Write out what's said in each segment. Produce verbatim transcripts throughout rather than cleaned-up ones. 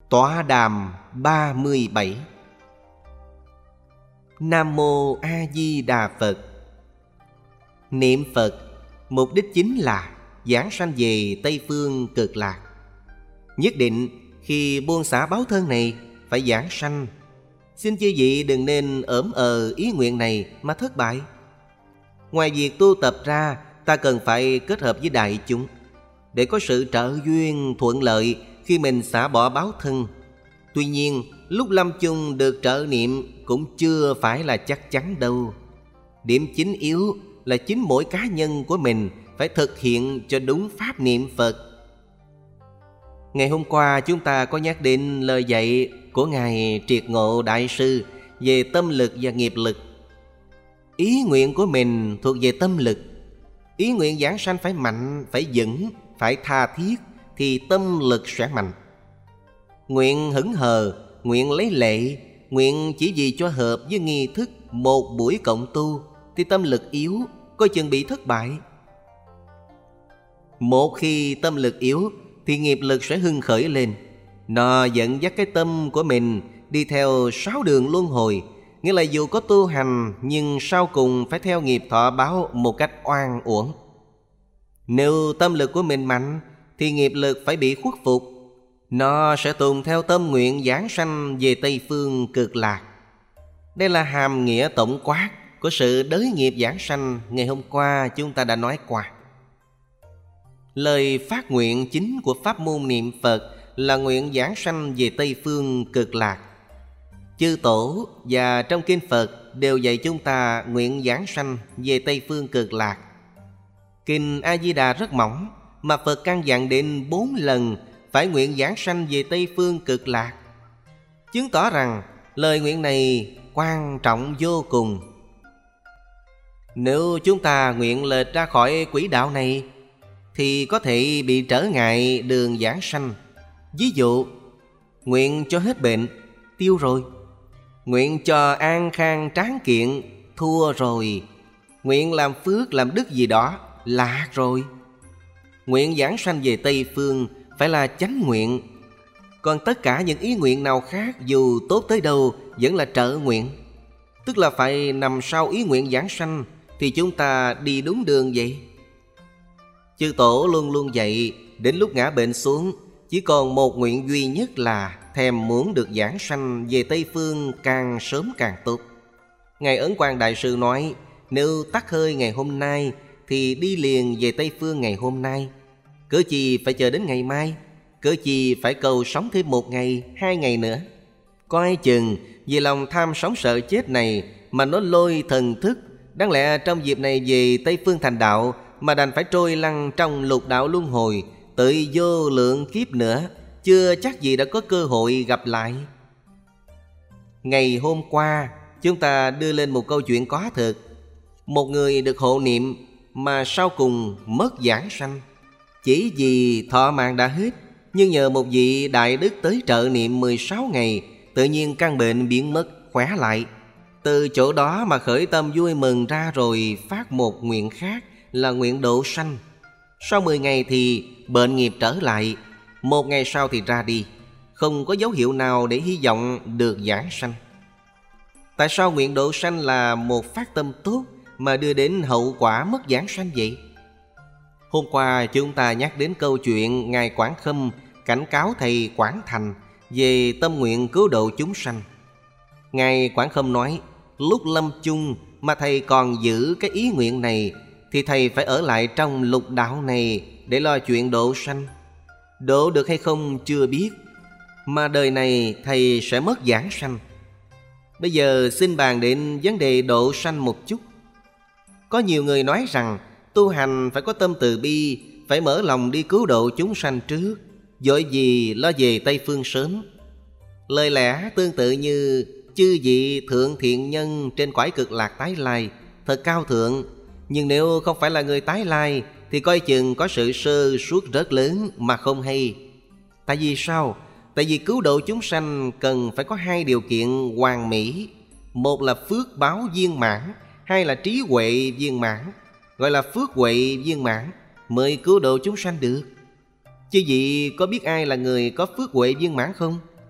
Tọa đàm ba mươi bảy. Nam Mô A Di Đà Phật. Niệm Phật mục đích chính là giảng sanh về Tây Phương Cực Lạc. Nhất định khi buông xả báo thân này phải giảng sanh. Xin chư vị đừng nên ỡm ờ ý nguyện này mà thất bại. Ngoài việc tu tập ra, ta cần phải kết hợp với đại chúng để có sự trợ duyên thuận lợi khi mình xả bỏ báo thân. Tuy nhiên, lúc lâm chung được trợ niệm cũng chưa phải là chắc chắn đâu. Điểm chính yếu là chính mỗi cá nhân của mình phải thực hiện cho đúng pháp niệm Phật. Ngày hôm qua chúng ta có nhắc đến lời dạy của Ngài Triệt Ngộ Đại Sư về tâm lực và nghiệp lực. Ý nguyện của mình thuộc về tâm lực. Ý nguyện giảng sanh phải mạnh, phải vững, phải tha thiết thì tâm lực sẽ mạnh. Nguyện hững hờ, nguyện lấy lệ, nguyện chỉ vì cho hợp với nghi thức một buổi cộng tu thì tâm lực yếu, coi chừng bị thất bại. Một khi tâm lực yếu thì nghiệp lực sẽ hưng khởi lên. Nó dẫn dắt cái tâm của mình đi theo sáu đường luân hồi. Nghĩa là dù có tu hành nhưng sau cùng phải theo nghiệp thọ báo một cách oan uổng. Nếu tâm lực của mình mạnh thì nghiệp lực phải bị khuất phục. Nó sẽ tùn theo tâm nguyện giảng sanh về Tây Phương Cực Lạc. Đây là hàm nghĩa tổng quát của sự đới nghiệp giảng sanh ngày hôm qua chúng ta đã nói qua. Lời phát nguyện chính của pháp môn niệm Phật là nguyện giảng sanh về Tây Phương Cực Lạc. Chư Tổ và trong kinh Phật đều dạy chúng ta nguyện giảng sanh về Tây Phương Cực Lạc. Kinh A Di Đà rất mỏng mà Phật căn dặn đến bốn lần phải nguyện giảng sanh về Tây Phương Cực Lạc, chứng tỏ rằng lời nguyện này quan trọng vô cùng. Nếu chúng ta nguyện lệch ra khỏi quỹ đạo này thì có thể bị trở ngại đường giảng sanh. Ví dụ, nguyện cho hết bệnh, tiêu rồi. Nguyện cho an khang tráng kiện, thua rồi. Nguyện làm phước làm đức gì đó, lạc rồi. Nguyện giảng sanh về Tây Phương phải là chánh nguyện. Còn tất cả những ý nguyện nào khác dù tốt tới đâu vẫn là trợ nguyện. Tức là phải nằm sau ý nguyện giảng sanh thì chúng ta đi đúng đường vậy. Chư Tổ luôn luôn dạy đến lúc ngã bệnh xuống chỉ còn một nguyện duy nhất là thèm muốn được giảng sanh về Tây Phương càng sớm càng tốt. Ngài Ấn Quang Đại Sư nói nếu tắt hơi ngày hôm nay thì đi liền về Tây Phương ngày hôm nay. Cớ chi phải chờ đến ngày mai? Cớ chi phải cầu sống thêm một ngày, hai ngày nữa? Coi chừng vì lòng tham sống sợ chết này mà nó lôi thần thức. Đáng lẽ trong dịp này về Tây Phương thành đạo mà đành phải trôi lăn trong lục đạo luân hồi tới vô lượng kiếp nữa, chưa chắc gì đã có cơ hội gặp lại. Ngày hôm qua chúng ta đưa lên một câu chuyện có thật. Một người được hộ niệm mà sau cùng mất giảng sanh. Chỉ vì thọ mạng đã hết, nhưng nhờ một vị đại đức tới trợ niệm mười sáu ngày, tự nhiên căn bệnh biến mất, khỏe lại. Từ chỗ đó mà khởi tâm vui mừng ra rồi phát một nguyện khác là nguyện độ sanh. Sau mười ngày thì bệnh nghiệp trở lại, một ngày sau thì ra đi, không có dấu hiệu nào để hy vọng được giảng sanh. Tại sao nguyện độ sanh là một phát tâm tốt mà đưa đến hậu quả mất giảng sanh vậy? Hôm qua chúng ta nhắc đến câu chuyện Ngài Quảng Khâm cảnh cáo thầy Quảng Thành về tâm nguyện cứu độ chúng sanh. Ngài Quảng Khâm nói lúc lâm chung mà thầy còn giữ cái ý nguyện này thì thầy phải ở lại trong lục đạo này để lo chuyện độ sanh. Độ được hay không chưa biết, mà đời này thầy sẽ mất giảng sanh. Bây giờ xin bàn đến vấn đề độ sanh một chút. Có nhiều người nói rằng tu hành phải có tâm từ bi, phải mở lòng đi cứu độ chúng sanh trước, vội vì lo về Tây Phương sớm. Lời lẽ tương tự như chư vị thượng thiện nhân trên cõi Cực Lạc tái lai thật cao thượng, nhưng nếu không phải là người tái lai thì coi chừng có sự sơ suất rất lớn mà không hay. Tại vì sao? Tại vì cứu độ chúng sanh cần phải có hai điều kiện hoàn mỹ. Một là phước báo viên mãn, hai là trí huệ viên mãn. Gọi là phước huệ viên mãn mới cứu độ chúng sanh được. Chứ vị có biết ai là người có phước huệ viên mãn không?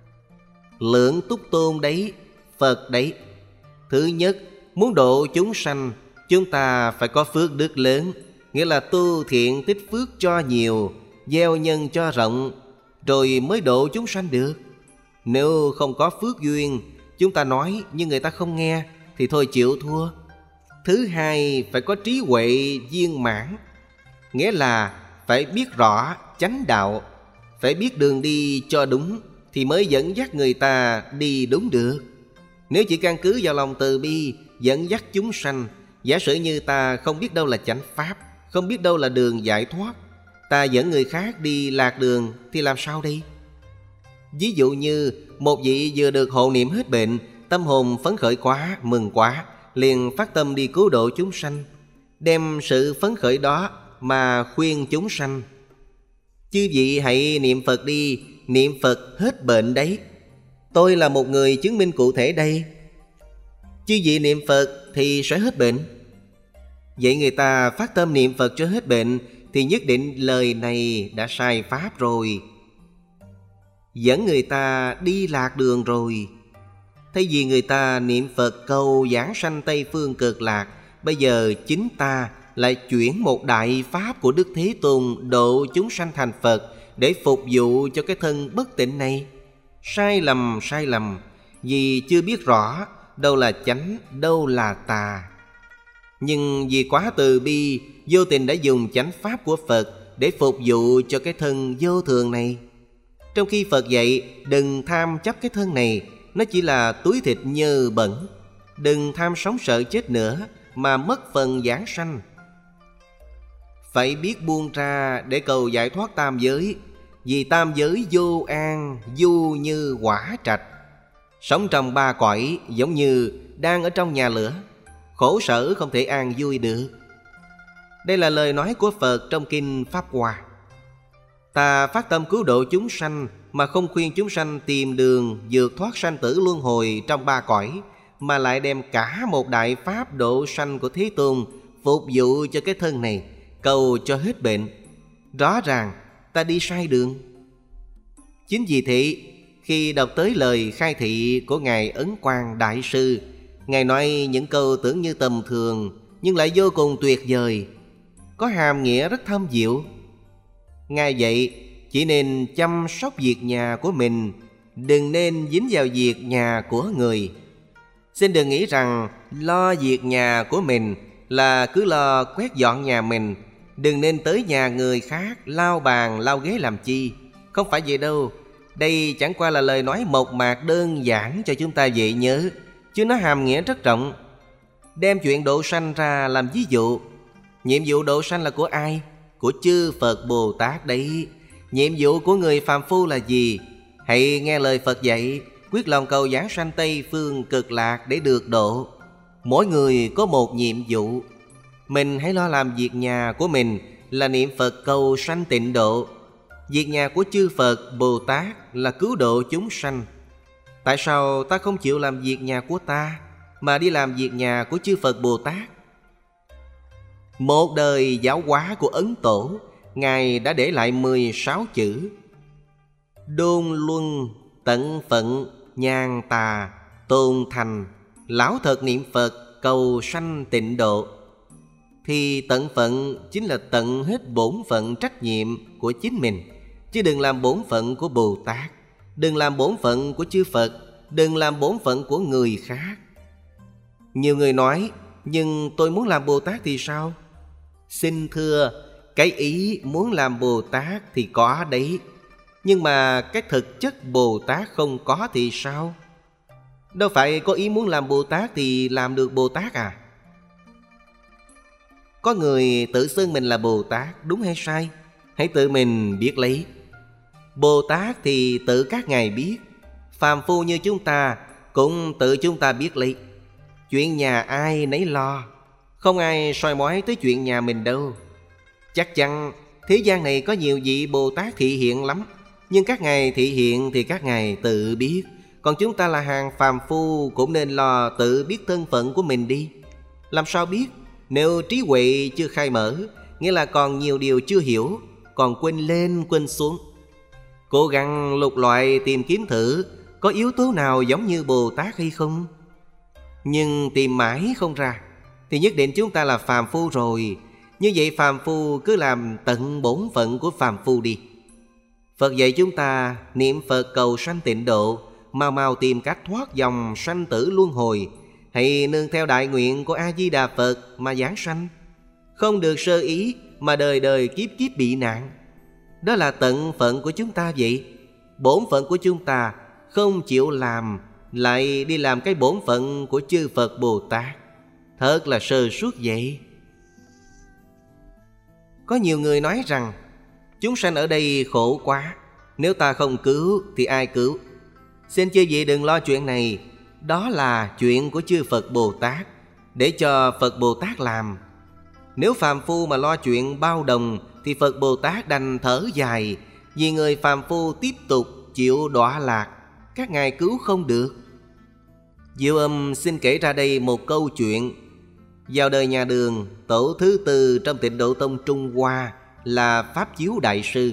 Lượng Túc Tôn đấy, Phật đấy. Thứ nhất, muốn độ chúng sanh, chúng ta phải có phước đức lớn, nghĩa là tu thiện tích phước cho nhiều, gieo nhân cho rộng, rồi mới độ chúng sanh được. Nếu không có phước duyên, chúng ta nói nhưng người ta không nghe, thì thôi chịu thua. Thứ hai, phải có trí huệ viên mãn, nghĩa là phải biết rõ chánh đạo, phải biết đường đi cho đúng, thì mới dẫn dắt người ta đi đúng được. Nếu chỉ căn cứ vào lòng từ bi dẫn dắt chúng sanh, giả sử như ta không biết đâu là chánh pháp, không biết đâu là đường giải thoát, ta dẫn người khác đi lạc đường thì làm sao đây? Ví dụ như một vị vừa được hộ niệm hết bệnh, tâm hồn phấn khởi quá, mừng quá, liền phát tâm đi cứu độ chúng sanh, đem sự phấn khởi đó mà khuyên chúng sanh: chư vị hãy niệm Phật đi, niệm Phật hết bệnh đấy. Tôi là một người chứng minh cụ thể đây. Chư vị niệm Phật thì sẽ hết bệnh. Vậy người ta phát tâm niệm Phật cho hết bệnh thì nhất định lời này đã sai pháp rồi, dẫn người ta đi lạc đường rồi. Thay vì người ta niệm Phật cầu giảng sanh Tây Phương Cực Lạc, bây giờ chính ta lại chuyển một đại pháp của Đức Thế Tôn độ chúng sanh thành Phật để phục vụ cho cái thân bất tịnh này. Sai lầm, sai lầm, vì chưa biết rõ đâu là chánh, đâu là tà. Nhưng vì quá từ bi, vô tình đã dùng chánh pháp của Phật để phục vụ cho cái thân vô thường này. Trong khi Phật dạy đừng tham chấp cái thân này, nó chỉ là túi thịt nhơ bẩn. Đừng tham sống sợ chết nữa mà mất phần giảng sanh. Phải biết buông ra để cầu giải thoát tam giới. Vì tam giới vô an, du như quả trạch. Sống trong ba cõi giống như đang ở trong nhà lửa, khổ sở không thể an vui được. Đây là lời nói của Phật trong Kinh Pháp Hoa. Ta phát tâm cứu độ chúng sanh mà không khuyên chúng sanh tìm đường vượt thoát sanh tử luân hồi trong ba cõi, mà lại đem cả một đại pháp độ sanh của Thế Tôn phục vụ cho cái thân này, cầu cho hết bệnh. Rõ ràng ta đi sai đường. Chính vì thế, khi đọc tới lời khai thị của Ngài Ấn Quang Đại Sư, Ngài nói những câu tưởng như tầm thường nhưng lại vô cùng tuyệt vời, có hàm nghĩa rất thâm diệu. Ngài dạy chỉ nên chăm sóc việc nhà của mình, đừng nên dính vào việc nhà của người. Xin đừng nghĩ rằng lo việc nhà của mình là cứ lo quét dọn nhà mình, đừng nên tới nhà người khác lau bàn lau ghế làm chi. Không phải vậy đâu. Đây chẳng qua là lời nói mộc mạc đơn giản cho chúng ta dễ nhớ, chứ nó hàm nghĩa rất rộng. Đem chuyện độ sanh ra làm ví dụ. Nhiệm vụ độ sanh là của ai? Của chư Phật Bồ Tát đấy. Nhiệm vụ của người phàm phu là gì? Hãy nghe lời Phật dạy, quyết lòng cầu giảng sanh Tây Phương Cực Lạc để được độ. Mỗi người có một nhiệm vụ. Mình hãy lo làm việc nhà của mình là niệm Phật cầu sanh tịnh độ. Việc nhà của chư Phật Bồ Tát là cứu độ chúng sanh. Tại sao ta không chịu làm việc nhà của ta mà đi làm việc nhà của chư Phật Bồ Tát? Một đời giáo hóa của Ấn Tổ, Ngài đã để lại mười sáu chữ: đôn luân, tận phận, nhàn tà, tôn thành, lão thật niệm Phật cầu sanh tịnh độ. Thì tận phận chính là tận hết bổn phận trách nhiệm của chính mình, chứ đừng làm bổn phận của Bồ Tát, đừng làm bổn phận của chư Phật, đừng làm bổn phận của người khác. Nhiều người nói, nhưng tôi muốn làm Bồ Tát thì sao? Xin thưa, cái ý muốn làm Bồ Tát thì có đấy, nhưng mà cái thực chất Bồ Tát không có thì sao? Đâu phải có ý muốn làm Bồ Tát thì làm được Bồ Tát à? Có người tự xưng mình là Bồ Tát, đúng hay sai? Hãy tự mình biết lấy. Bồ Tát thì tự các ngài biết, phàm phu như chúng ta cũng tự chúng ta biết lấy. Chuyện nhà ai nấy lo, không ai soi mói tới chuyện nhà mình đâu. Chắc chắn thế gian này có nhiều vị Bồ Tát thị hiện lắm, nhưng các ngài thị hiện thì các ngài tự biết. Còn chúng ta là hàng phàm phu cũng nên lo tự biết thân phận của mình đi. Làm sao biết? Nếu trí huệ chưa khai mở, nghĩa là còn nhiều điều chưa hiểu, còn quên lên quên xuống. Cố gắng lục loại tìm kiếm thử, Có yếu tố nào giống như Bồ Tát hay không? Nhưng tìm mãi không ra thì nhất định chúng ta là phàm phu rồi. Như vậy phàm phu cứ làm tận bổn phận của phàm phu đi. Phật dạy chúng ta niệm Phật cầu sanh tịnh độ, mau mau tìm cách thoát dòng sanh tử luân hồi. Hãy nương theo đại nguyện của A-di-đà Phật mà giảng sanh. Không được sơ ý mà đời đời kiếp kiếp bị nạn. Đó là tận phận của chúng ta vậy. Bổn phận của chúng ta không chịu làm, lại đi làm cái bổn phận của chư Phật Bồ Tát, thật là sơ suất vậy. Có nhiều người nói rằng chúng sanh ở đây khổ quá, nếu ta không cứu thì ai cứu? Xin chư vị đừng lo chuyện này. Đó là chuyện của chư Phật Bồ Tát, để cho Phật Bồ Tát làm. Nếu phàm phu mà lo chuyện bao đồng thì Phật Bồ Tát đành thở dài, vì người phàm phu tiếp tục chịu đọa lạc, các ngài cứu không được. Diệu Âm xin kể ra đây một câu chuyện. Vào đời nhà Đường, tổ thứ tư trong Tịnh Độ Tông Trung Hoa là Pháp Chiếu Đại Sư.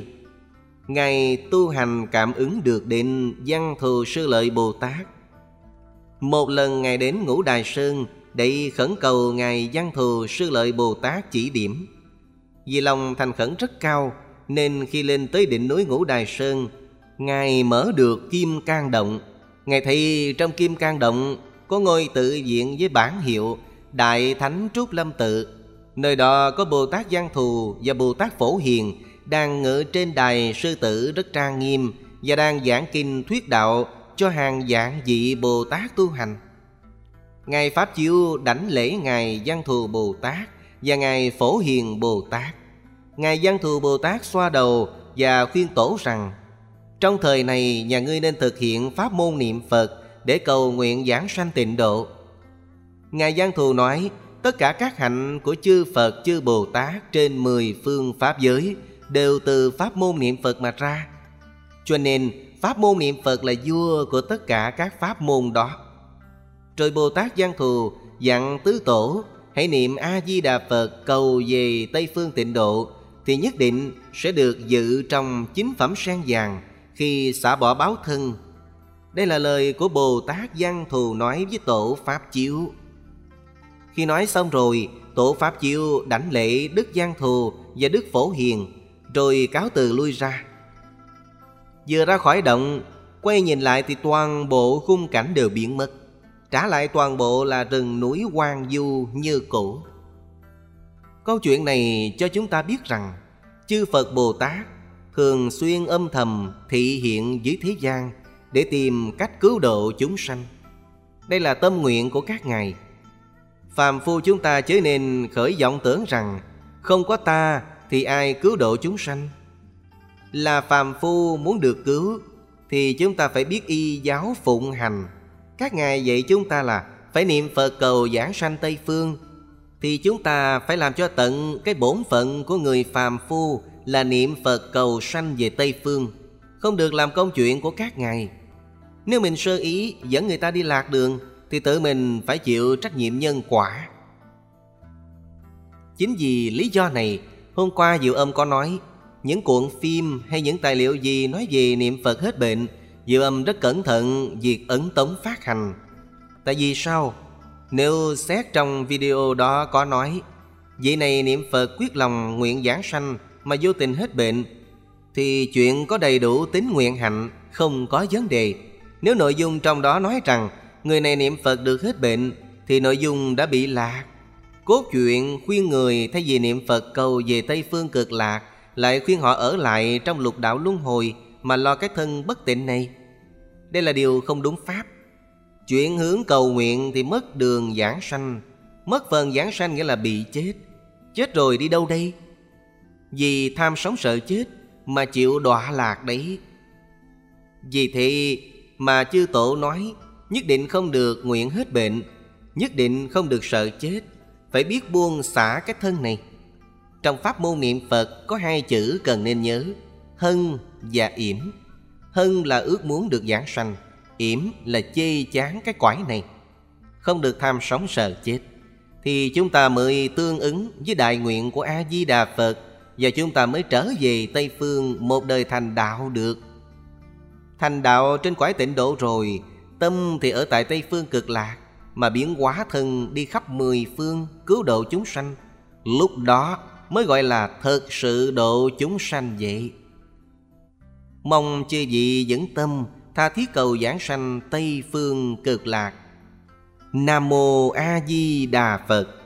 Ngài tu hành cảm ứng được đến Văn Thù Sư Lợi Bồ Tát. Một lần Ngài đến Ngũ Đài Sơn để khẩn cầu Ngài Văn Thù Sư Lợi Bồ Tát chỉ điểm. Vì lòng thành khẩn rất cao, nên khi lên tới đỉnh núi Ngũ Đài Sơn, Ngài mở được Kim Cang Động. Ngài thấy trong Kim Cang Động có ngôi tự viện với bản hiệu Đại Thánh Trúc Lâm Tự. Nơi đó có Bồ Tát Văn Thù và Bồ Tát Phổ Hiền đang ngự trên đài sư tử rất trang nghiêm, và đang giảng kinh thuyết đạo cho hàng vạn vị Bồ Tát tu hành. Ngài Pháp Chiếu đảnh lễ Ngài Văn Thù Bồ Tát và Ngài Phổ Hiền Bồ Tát. Ngài Văn Thù Bồ Tát xoa đầu và khuyên tổ rằng: trong thời này nhà ngươi nên thực hiện pháp môn niệm Phật để cầu nguyện giảng sanh tịnh độ. Ngài Văn Thù nói: tất cả các hạnh của chư Phật chư Bồ Tát trên mười phương pháp giới đều từ pháp môn niệm Phật mà ra. Cho nên pháp môn niệm Phật là vua của tất cả các pháp môn đó. Rồi Bồ Tát Văn Thù dặn tứ tổ hãy niệm A-di-đà Phật cầu về Tây Phương tịnh độ, thì nhất định sẽ được dự trong chính phẩm sen vàng khi xả bỏ báo thân. Đây là lời của Bồ Tát Văn Thù nói với tổ Pháp Chiếu. Khi nói xong rồi, tổ Pháp Chiếu đảnh lễ Đức Văn Thù và Đức Phổ Hiền, rồi cáo từ lui ra. Vừa ra khỏi động, quay nhìn lại thì toàn bộ khung cảnh đều biến mất. Trả lại toàn bộ là rừng núi hoang vu như cũ. Câu chuyện này cho chúng ta biết rằng chư Phật Bồ Tát thường xuyên âm thầm thị hiện dưới thế gian để tìm cách cứu độ chúng sanh. Đây là tâm nguyện của các ngài. Phàm phu chúng ta chớ nên khởi vọng tưởng rằng không có ta thì ai cứu độ chúng sanh. Là phàm phu muốn được cứu thì chúng ta phải biết y giáo phụng hành. Các ngài dạy chúng ta là phải niệm Phật cầu giảng sanh Tây Phương, thì chúng ta phải làm cho tận cái bổn phận của người phàm phu là niệm Phật cầu sanh về Tây Phương, không được làm công chuyện của các ngài. Nếu mình sơ ý dẫn người ta đi lạc đường thì tự mình phải chịu trách nhiệm nhân quả. Chính vì lý do này, hôm qua Diệu Âm có nói, những cuộn phim hay những tài liệu gì nói về niệm Phật hết bệnh, Diệu Âm rất cẩn thận việc ấn tống phát hành. Tại vì sao? Nếu xét trong video đó có nói vị này niệm Phật quyết lòng nguyện giảng sanh mà vô tình hết bệnh, thì chuyện có đầy đủ tính nguyện hạnh, không có vấn đề. Nếu nội dung trong đó nói rằng người này niệm Phật được hết bệnh, thì nội dung đã bị lạc. Cốt truyện khuyên người thay vì niệm Phật cầu về Tây Phương cực lạc, lại khuyên họ ở lại trong lục đạo luân hồi mà lo cái thân bất tịnh này. Đây là điều không đúng pháp. Chuyển hướng cầu nguyện thì mất đường giảng sanh. Mất phần giảng sanh nghĩa là bị chết. Chết rồi đi đâu đây? Vì tham sống sợ chết mà chịu đọa lạc đấy. Vì thế mà chư tổ nói nhất định không được nguyện hết bệnh, nhất định không được sợ chết, phải biết buông xả cái thân này. Trong pháp môn niệm Phật có hai chữ cần nên nhớ: hân và yểm. Hân là ước muốn được giảng sanh, yểm là chê chán cái cõi này, không được tham sống sợ chết, thì chúng ta mới tương ứng với đại nguyện của A-di-đà Phật, và chúng ta mới trở về Tây Phương một đời thành đạo được. Thành đạo trên cõi tịnh độ rồi, tâm thì ở tại Tây Phương Cực Lạc, mà biến hóa thân đi khắp mười phương cứu độ chúng sanh. Lúc đó mới gọi là thật sự độ chúng sanh vậy. Mong chư vị vững tâm tha thiết cầu giảng sanh Tây Phương Cực Lạc. Nam Mô A Di Đà Phật.